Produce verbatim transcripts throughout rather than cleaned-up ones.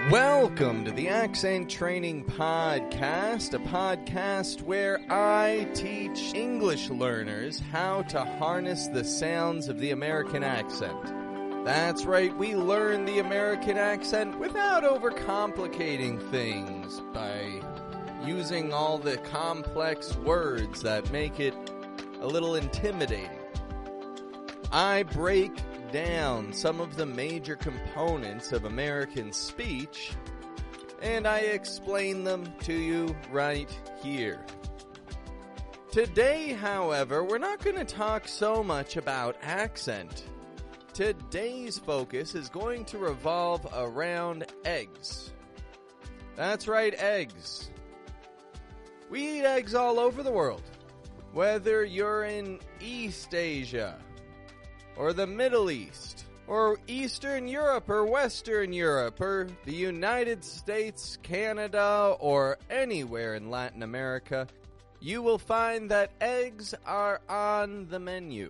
Welcome to the Accent Training Podcast, a podcast where I teach English learners how to harness the sounds of the American accent. That's right, we learn the American accent without overcomplicating things by using all the complex words that make it a little intimidating. I break down some of the major components of American speech, and I explain them to you right here. Today, however, we're not going to talk so much about accent. Today's focus is going to revolve around eggs. That's right, eggs. We eat eggs all over the world. Whether you're in East Asia, or the Middle East, or Eastern Europe, or Western Europe, or the United States, Canada, or anywhere in Latin America, you will find that eggs are on the menu.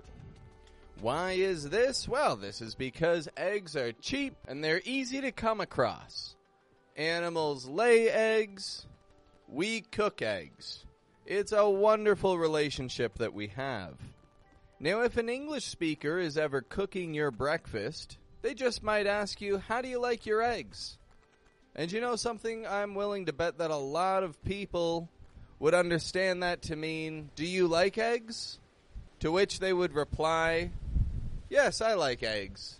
Why is this? Well, this is because eggs are cheap and they're easy to come across. Animals lay eggs, we cook eggs. It's a wonderful relationship that we have. Now, if an English speaker is ever cooking your breakfast, they just might ask you, how do you like your eggs? And you know something? I'm willing to bet that a lot of people would understand that to mean, do you like eggs? To which they would reply, yes, I like eggs.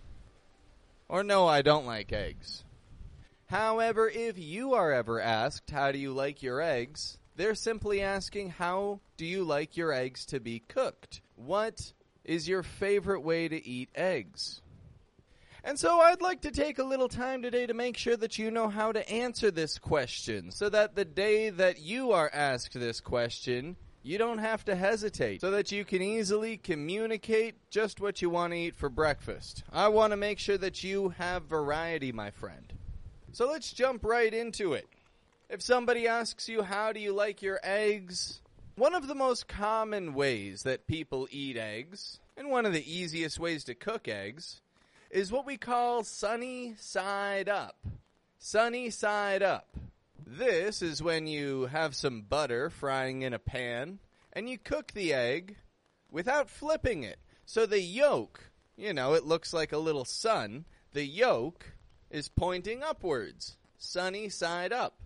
Or no, I don't like eggs. However, if you are ever asked, how do you like your eggs? They're simply asking, how do you like your eggs to be cooked? What is your favorite way to eat eggs? And so I'd like to take a little time today to make sure that you know how to answer this question, so that the day that you are asked this question, you don't have to hesitate, so that you can easily communicate just what you want to eat for breakfast. I want to make sure that you have variety, my friend. So let's jump right into it. If somebody asks you, how do you like your eggs? One of the most common ways that people eat eggs, and one of the easiest ways to cook eggs, is what we call sunny side up. Sunny side up. This is when you have some butter frying in a pan, and you cook the egg without flipping it. So the yolk, you know, it looks like a little sun. The yolk is pointing upwards. Sunny side up.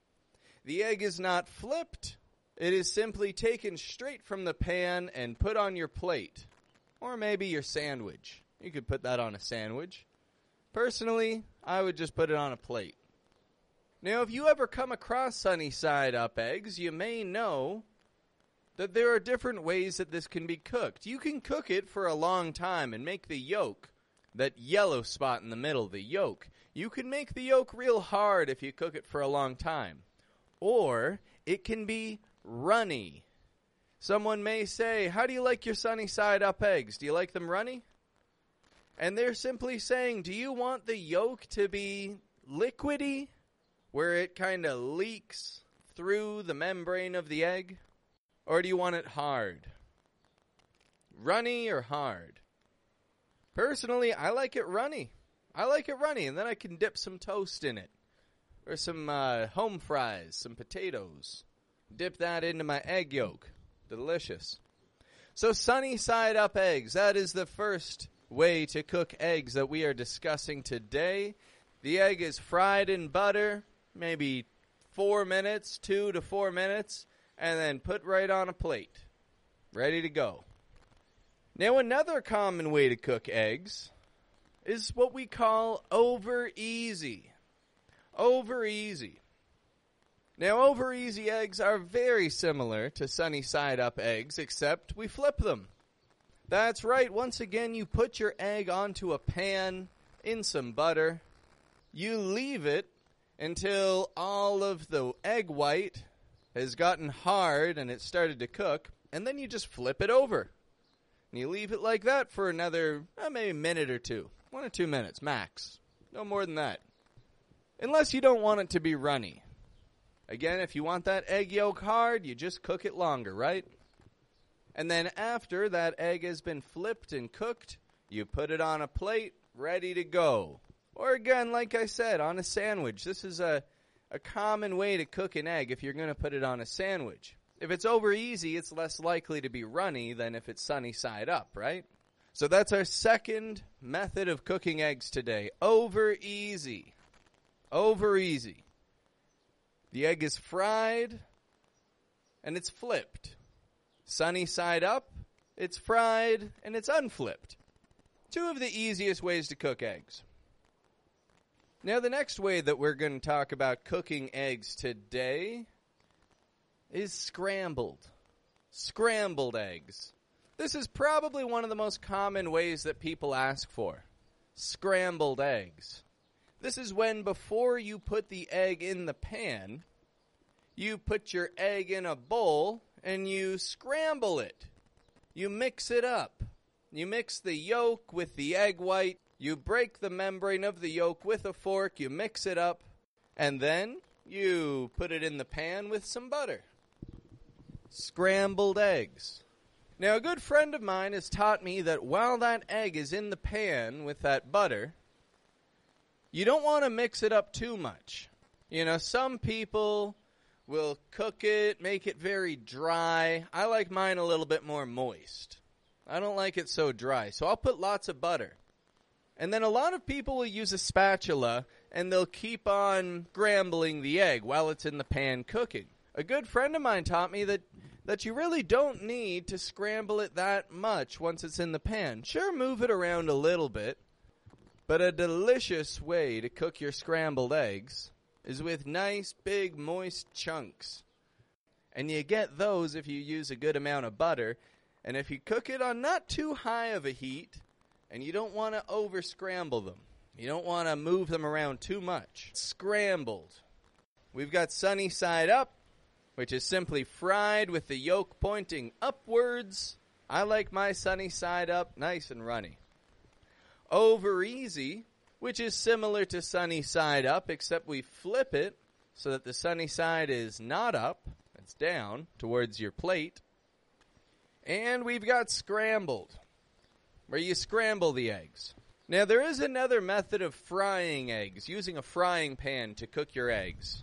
The egg is not flipped. It is simply taken straight from the pan and put on your plate. Or maybe your sandwich. You could put that on a sandwich. Personally, I would just put it on a plate. Now, if you ever come across sunny side up eggs, you may know that there are different ways that this can be cooked. You can cook it for a long time and make the yolk, that yellow spot in the middle, the yolk. You can make the yolk real hard if you cook it for a long time. Or it can be runny. Someone may say, how do you like your sunny side up eggs? Do you like them runny? And they're simply saying, do you want the yolk to be liquidy, where it kind of leaks through the membrane of the egg? Or do you want it hard? Runny or hard? Personally, I like it runny. I like it runny, and then I can dip some toast in it. Or some uh, home fries, some potatoes. Dip that into my egg yolk. Delicious. So sunny side up eggs. That is the first way to cook eggs that we are discussing today. The egg is fried in butter, maybe four minutes, two to four minutes, and then put right on a plate. Ready to go. Now another common way to cook eggs is what we call over easy. Over easy. Now, over easy eggs are very similar to sunny side up eggs, except we flip them. That's right. Once again, you put your egg onto a pan in some butter. You leave it until all of the egg white has gotten hard and it started to cook, and then you just flip it over. And you leave it like that for another, eh, maybe a minute or two. One or two minutes, max. No more than that. Unless you don't want it to be runny. Again, if you want that egg yolk hard, you just cook it longer, right? And then after that egg has been flipped and cooked, you put it on a plate, ready to go. Or again, like I said, on a sandwich. This is a, a common way to cook an egg if you're going to put it on a sandwich. If it's over easy, it's less likely to be runny than if it's sunny side up, right? So that's our second method of cooking eggs today. Over easy. Over easy. The egg is fried and it's flipped. Sunny side up, it's fried and it's unflipped. Two of the easiest ways to cook eggs. Now the next way that we're going to talk about cooking eggs today is scrambled. Scrambled eggs. This is probably one of the most common ways that people ask for. Scrambled eggs. This is when before you put the egg in the pan, you put your egg in a bowl and you scramble it. You mix it up. You mix the yolk with the egg white. You break the membrane of the yolk with a fork. You mix it up. And then you put it in the pan with some butter. Scrambled eggs. Now, a good friend of mine has taught me that while that egg is in the pan with that butter, you don't want to mix it up too much. You know, some people will cook it, make it very dry. I like mine a little bit more moist. I don't like it so dry, so I'll put lots of butter. And then a lot of people will use a spatula, and they'll keep on scrambling the egg while it's in the pan cooking. A good friend of mine taught me that that you really don't need to scramble it that much once it's in the pan. Sure, move it around a little bit, but a delicious way to cook your scrambled eggs is with nice, big, moist chunks. And you get those if you use a good amount of butter, and if you cook it on not too high of a heat, and you don't want to over-scramble them. You don't want to move them around too much. Scrambled. We've got sunny side up, which is simply fried with the yolk pointing upwards. I like my sunny side up, nice and runny. Over easy, which is similar to sunny side up, except we flip it so that the sunny side is not up, it's down towards your plate. And we've got scrambled, where you scramble the eggs. Now, there is another method of frying eggs, using a frying pan to cook your eggs.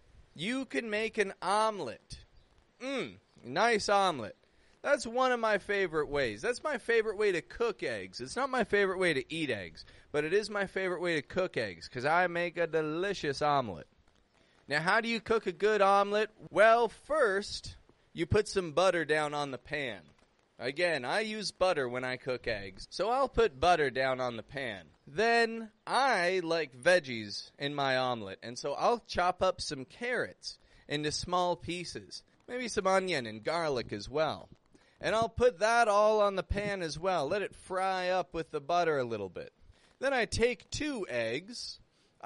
You can make an omelet. Mmm, nice omelet. That's one of my favorite ways. That's my favorite way to cook eggs. It's not my favorite way to eat eggs, but it is my favorite way to cook eggs, because I make a delicious omelet. Now, how do you cook a good omelet? Well, first, you put some butter down on the pan. Again, I use butter when I cook eggs, so I'll put butter down on the pan. Then, I like veggies in my omelet, and so I'll chop up some carrots into small pieces. Maybe some onion and garlic as well. And I'll put that all on the pan as well. Let it fry up with the butter a little bit. Then I take two eggs,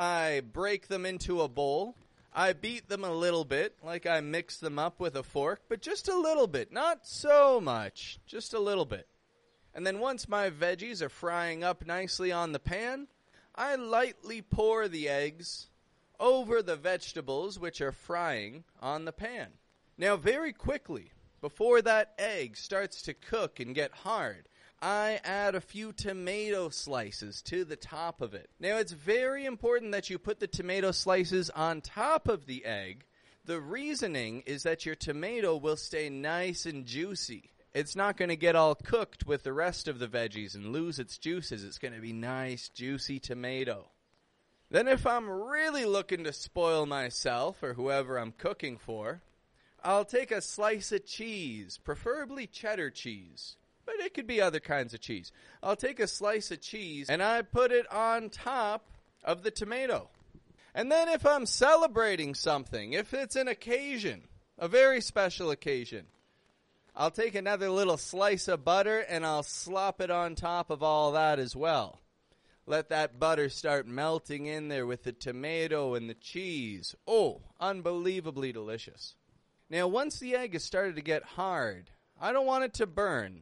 I break them into a bowl, I beat them a little bit, like I mix them up with a fork, but just a little bit, not so much, just a little bit. And then once my veggies are frying up nicely on the pan, I lightly pour the eggs over the vegetables which are frying on the pan. Now very quickly, before that egg starts to cook and get hard, I add a few tomato slices to the top of it. Now, it's very important that you put the tomato slices on top of the egg. The reasoning is that your tomato will stay nice and juicy. It's not going to get all cooked with the rest of the veggies and lose its juices. It's going to be nice, juicy tomato. Then if I'm really looking to spoil myself or whoever I'm cooking for, I'll take a slice of cheese, preferably cheddar cheese. But it could be other kinds of cheese. I'll take a slice of cheese and I put it on top of the tomato. And then if I'm celebrating something, if it's an occasion, a very special occasion, I'll take another little slice of butter and I'll slop it on top of all that as well. Let that butter start melting in there with the tomato and the cheese. Oh, unbelievably delicious. Now, once the egg has started to get hard, I don't want it to burn,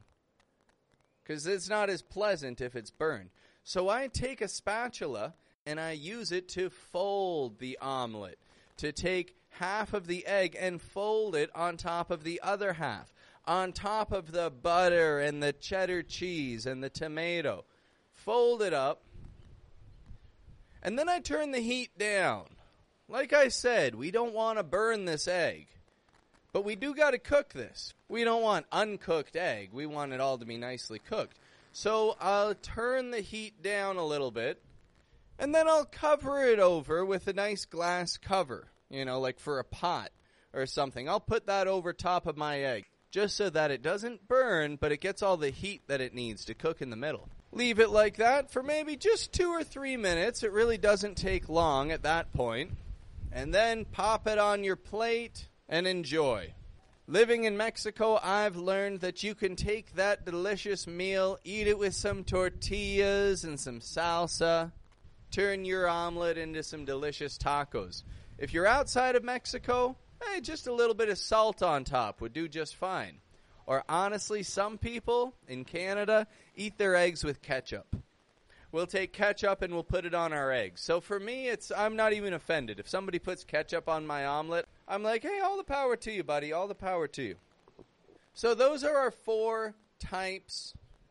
because it's not as pleasant if it's burned. So I take a spatula and I use it to fold the omelet, to take half of the egg and fold it on top of the other half, on top of the butter and the cheddar cheese and the tomato. Fold it up. And then I turn the heat down. Like I said, we don't want to burn this egg. But we do got to cook this. We don't want uncooked egg. We want it all to be nicely cooked. So I'll turn the heat down a little bit. And then I'll cover it over with a nice glass cover. You know, like for a pot or something. I'll put that over top of my egg. Just so that it doesn't burn, but it gets all the heat that it needs to cook in the middle. Leave it like that for maybe just two or three minutes. It really doesn't take long at that point. And then pop it on your plate and enjoy. Living in Mexico, I've learned that you can take that delicious meal, eat it with some tortillas and some salsa, turn your omelet into some delicious tacos. If you're outside of Mexico, hey, just a little bit of salt on top would do just fine. Or honestly, some people in Canada eat their eggs with ketchup. We'll take ketchup and we'll put it on our eggs. So for me, it's I'm not even offended. If somebody puts ketchup on my omelet, I'm like, hey, all the power to you, buddy. All the power to you. So those are our four types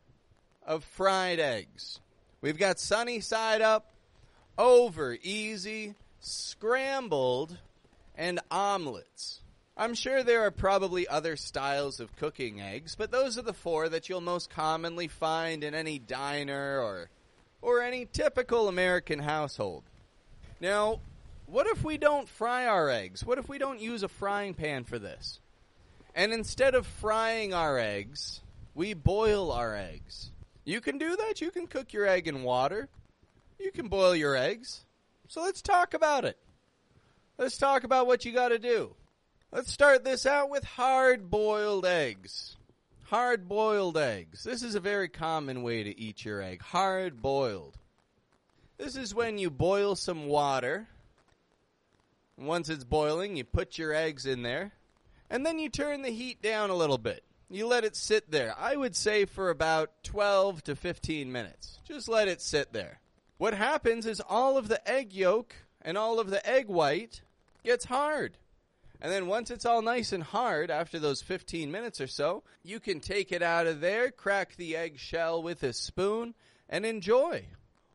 of fried eggs. We've got sunny side up, over easy, scrambled, and omelets. I'm sure there are probably other styles of cooking eggs, but those are the four that you'll most commonly find in any diner or or any typical American household. Now, what if we don't fry our eggs? What if we don't use a frying pan for this? And instead of frying our eggs, we boil our eggs. You can do that. You can cook your egg in water. You can boil your eggs. So let's talk about it. Let's talk about what you got to do. Let's start this out with hard-boiled eggs. Hard-boiled eggs. This is a very common way to eat your egg. Hard-boiled. This is when you boil some water. And once it's boiling, you put your eggs in there. And then you turn the heat down a little bit. You let it sit there. I would say for about twelve to fifteen minutes. Just let it sit there. What happens is all of the egg yolk and all of the egg white gets hard. And then once it's all nice and hard, after those fifteen minutes or so, you can take it out of there, crack the egg shell with a spoon, and enjoy.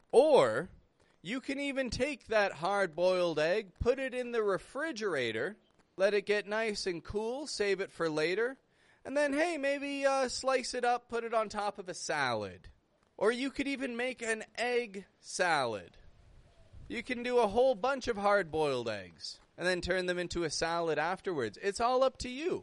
Or you can even take that hard-boiled egg, put it in the refrigerator, let it get nice and cool, save it for later, and then, hey, maybe uh, slice it up, put it on top of a salad. Or you could even make an egg salad. You can do a whole bunch of hard-boiled eggs and then turn them into a salad afterwards. It's all up to you.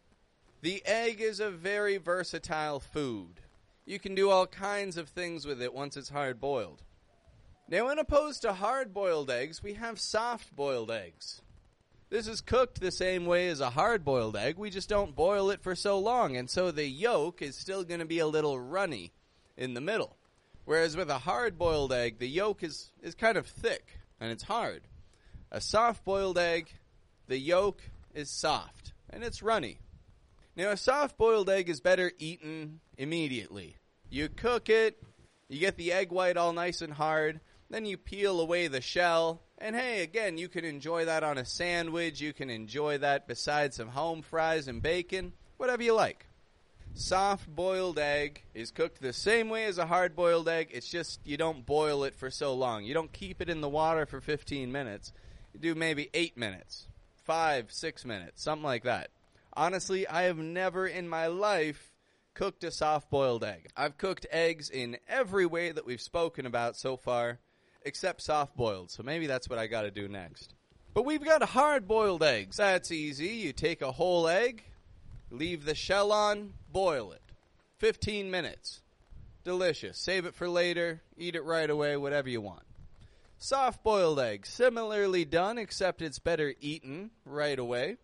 The egg is a very versatile food. You can do all kinds of things with it once it's hard-boiled. Now, in opposed to hard-boiled eggs, we have soft-boiled eggs. This is cooked the same way as a hard-boiled egg. We just don't boil it for so long, and so the yolk is still going to be a little runny in the middle. Whereas with a hard-boiled egg, the yolk is, is kind of thick, and it's hard. A soft-boiled egg, the yolk is soft, and it's runny. Now, a soft-boiled egg is better eaten immediately. You cook it, you get the egg white all nice and hard, then you peel away the shell, and hey, again, you can enjoy that on a sandwich, you can enjoy that beside some home fries and bacon, whatever you like. Soft-boiled egg is cooked the same way as a hard-boiled egg, it's just you don't boil it for so long. You don't keep it in the water for fifteen minutes. You do maybe eight minutes, five, six minutes, something like that. Honestly, I have never in my life cooked a soft-boiled egg. I've cooked eggs in every way that we've spoken about so far, except soft-boiled, so maybe that's what I got to do next. But we've got hard-boiled eggs. That's easy. You take a whole egg, leave the shell on, boil it. fifteen minutes. Delicious. Save it for later, eat it right away, whatever you want. Soft-boiled egg, similarly done, except it's better eaten right away.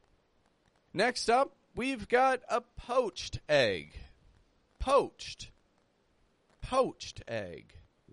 Next up, we've got a poached egg. Poached. Poached egg.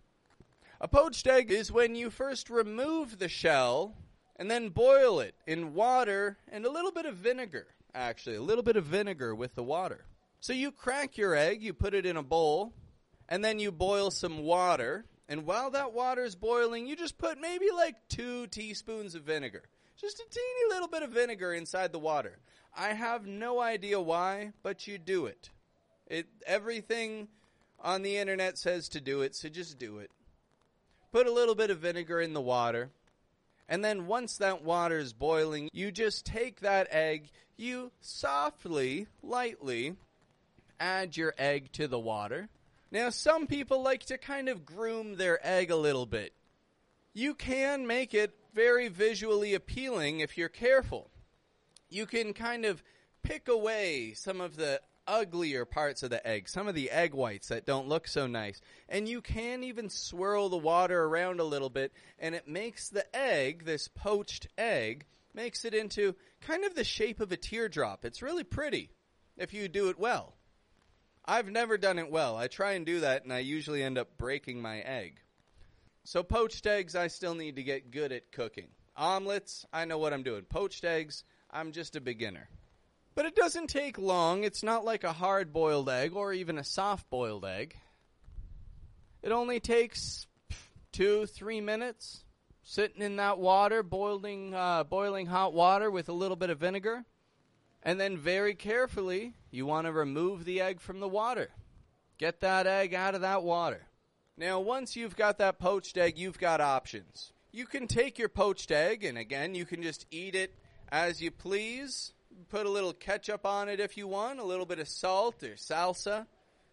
A poached egg is when you first remove the shell and then boil it in water and a little bit of vinegar, actually, a little bit of vinegar with the water. So you crack your egg, you put it in a bowl, and then you boil some water. And while that water is boiling, you just put maybe like two teaspoons of vinegar. Just a teeny little bit of vinegar inside the water. I have no idea why, but you do it. It everything on the internet says to do it, so just do it. put a little bit of vinegar in the water, and then once that water is boiling, you just take that egg, you softly, lightly add your egg to the water. Now, some people like to kind of groom their egg a little bit. You can make it very visually appealing if you're careful. You can kind of pick away some of the uglier parts of the egg, some of the egg whites that don't look so nice. And you can even swirl the water around a little bit, and it makes the egg, this poached egg, makes it into kind of the shape of a teardrop. It's really pretty if you do it well. I've never done it well. I try and do that, and I usually end up breaking my egg. So poached eggs, I still need to get good at cooking. Omelets, I know what I'm doing. Poached eggs, I'm just a beginner. But it doesn't take long. It's not like a hard-boiled egg or even a soft-boiled egg. It only takes two, three minutes sitting in that water, boiling, uh, boiling hot water with a little bit of vinegar. And then very carefully, you want to remove the egg from the water. Get that egg out of that water. Now, once you've got that poached egg, you've got options. You can take your poached egg, and again, you can just eat it as you please. Put a little ketchup on it if you want, a little bit of salt or salsa.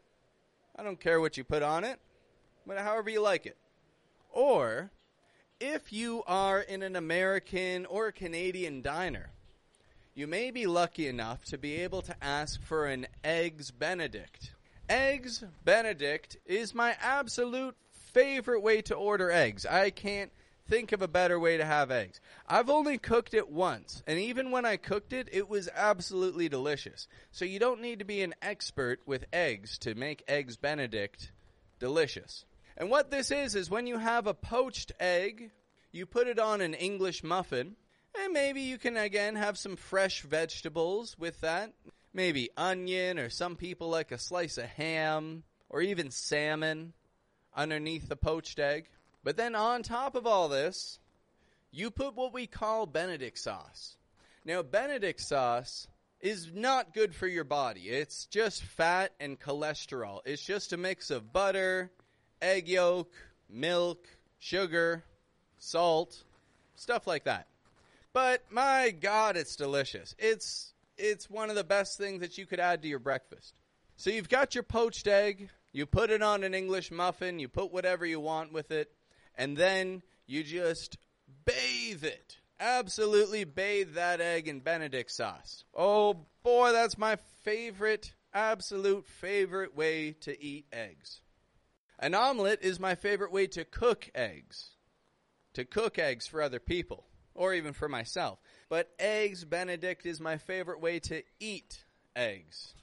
I don't care what you put on it, but however you like it. Or, if you are in an American or Canadian diner, you may be lucky enough to be able to ask for an Eggs Benedict. Eggs Benedict is my absolute favorite way to order eggs. I can't think of a better way to have eggs. I've only cooked it once, and even when I cooked it, it was absolutely delicious. So you don't need to be an expert with eggs to make Eggs Benedict delicious. And what this is, is when you have a poached egg, you put it on an English muffin, and maybe you can, again, have some fresh vegetables with that. Maybe onion, or some people like a slice of ham, or even salmon underneath the poached egg. But then on top of all this, you put what we call Benedict sauce. Now, Benedict sauce is not good for your body. It's just fat and cholesterol. It's just a mix of butter, egg yolk, milk, sugar, salt, stuff like that. But my God, it's delicious. It's it's one of the best things that you could add to your breakfast. So you've got your poached egg, you put it on an English muffin, you put whatever you want with it, and then you just bathe it. Absolutely bathe that egg in Benedict sauce. Oh boy, that's my favorite, absolute favorite way to eat eggs. An omelet is my favorite way to cook eggs. To cook eggs for other people, or even for myself. But Eggs Benedict is my favorite way to eat eggs.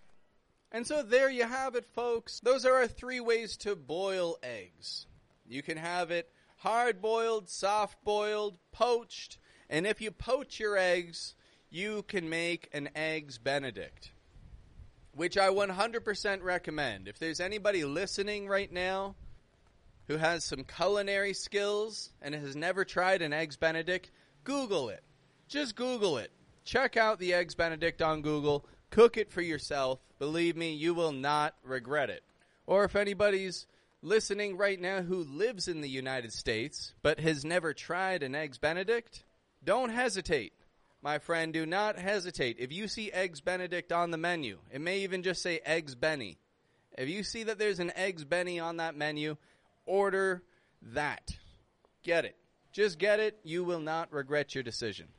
And so there you have it, folks. Those are our three ways to boil eggs. You can have it hard-boiled, soft-boiled, poached, and if you poach your eggs, you can make an Eggs Benedict, which I one hundred percent recommend. If there's anybody listening right now who has some culinary skills and has never tried an Eggs Benedict, Google it. Just Google it. Check out the Eggs Benedict on Google. Cook it for yourself. Believe me, you will not regret it. Or if anybody's listening right now who lives in the United States but has never tried an Eggs Benedict, don't hesitate. My friend, do not hesitate. If you see Eggs Benedict on the menu, it may even just say Eggs Benny. If you see that there's an Eggs Benny on that menu, order that. Get it. Just get it. You will not regret your decision.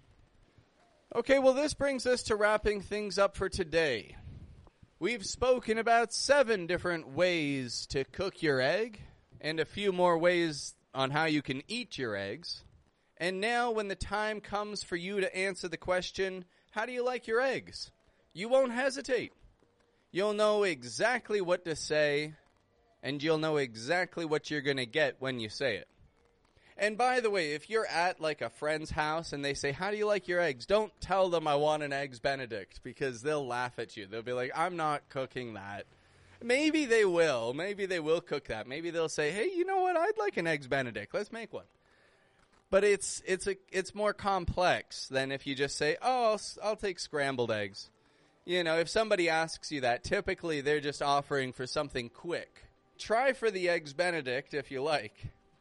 Okay, well, this brings us to wrapping things up for today. We've spoken about seven different ways to cook your egg, and a few more ways on how you can eat your eggs. And now, when the time comes for you to answer the question, how do you like your eggs? You won't hesitate. You'll know exactly what to say, and you'll know exactly what you're going to get when you say it. And by the way, if you're at like a friend's house and they say, how do you like your eggs? Don't tell them I want an Eggs Benedict, because they'll laugh at you. They'll be like, I'm not cooking that. Maybe they will. Maybe they will cook that. Maybe they'll say, hey, you know what? I'd like an Eggs Benedict. Let's make one. But it's it's a it's more complex than if you just say, oh, I'll, I'll take scrambled eggs. You know, if somebody asks you that, typically they're just offering for something quick. Try for the Eggs Benedict if you like.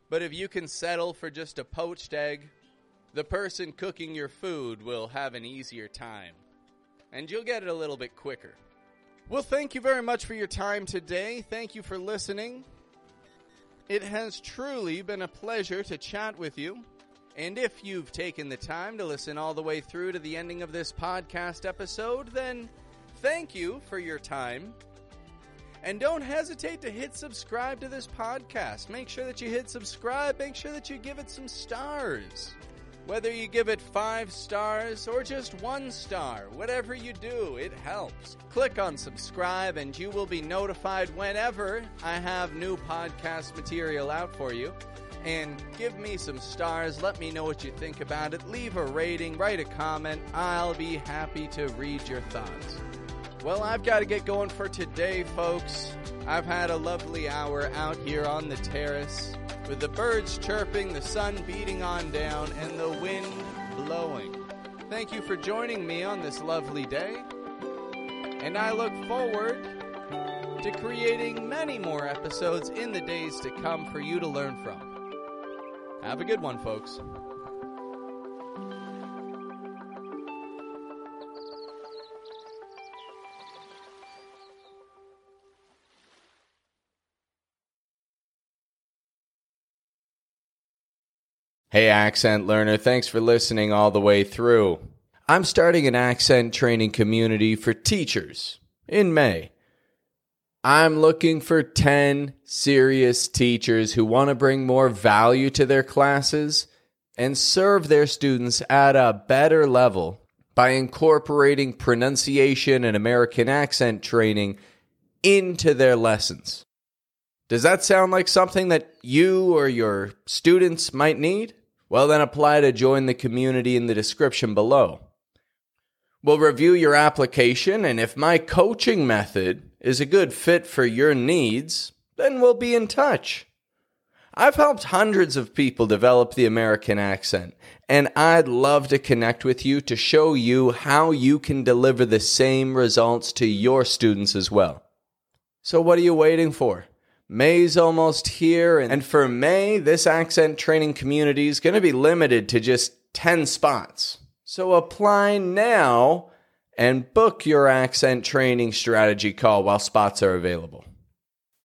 But if you can settle for just a poached egg, the person cooking your food will have an easier time. And you'll get it a little bit quicker. Well, thank you very much for your time today. Thank you for listening. It has truly been a pleasure to chat with you. And if you've taken the time to listen all the way through to the ending of this podcast episode, then thank you for your time. And don't hesitate to hit subscribe to this podcast. Make sure that you hit subscribe. Make sure that you give it some stars. Whether you give it five stars or just one star, whatever you do, it helps. Click on subscribe and you will be notified whenever I have new podcast material out for you. And give me some stars. Let me know what you think about it. Leave a rating, write a comment. I'll be happy to read your thoughts. Well, I've got to get going for today, folks. I've had a lovely hour out here on the terrace with the birds chirping, the sun beating on down, and the wind blowing. Thank you for joining me on this lovely day, and I look forward to creating many more episodes in the days to come for you to learn from. Have a good one, folks. Hey, accent learner, thanks for listening all the way through. I'm starting an accent training community for teachers in May. I'm looking for ten serious teachers who want to bring more value to their classes and serve their students at a better level by incorporating pronunciation and American accent training into their lessons. Does that sound like something that you or your students might need? Well, then apply to join the community in the description below. We'll review your application, and if my coaching method is a good fit for your needs, then we'll be in touch. I've helped hundreds of people develop the American accent, and I'd love to connect with you to show you how you can deliver the same results to your students as well. So what are you waiting for? May's almost here, and for May, this accent training community is going to be limited to just ten spots. So apply now and book your accent training strategy call while spots are available.